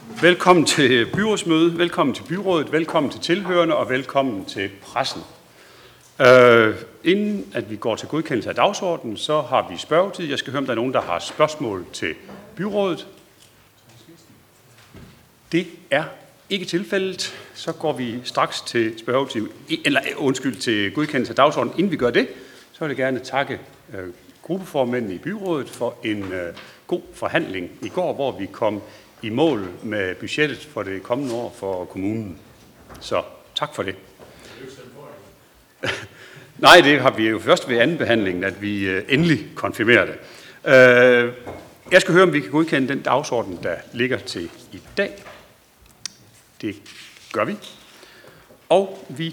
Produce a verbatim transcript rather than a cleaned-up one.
Velkommen til byrådsmødet, velkommen til byrådet, velkommen til tilhørende og velkommen til pressen. Uh, inden at vi går til godkendelse af dagsordenen, så har vi spørgetid. Jeg skal høre, om der er nogen, der har spørgsmål til byrådet. Det er ikke tilfældet. Så går vi straks til spørgetid, eller undskyld, til godkendelse af dagsordenen. Inden vi gør det, så vil jeg gerne takke uh, gruppeformændene i byrådet for en uh, god forhandling i går, hvor vi kom i mål med budgettet for det kommende år for kommunen. Så tak for det. Nej, det har vi jo først ved anden behandlingen, at vi endelig konfirmerer det. Jeg skal høre, om vi kan godkende den dagsorden, der ligger til i dag. Det gør vi. Og vi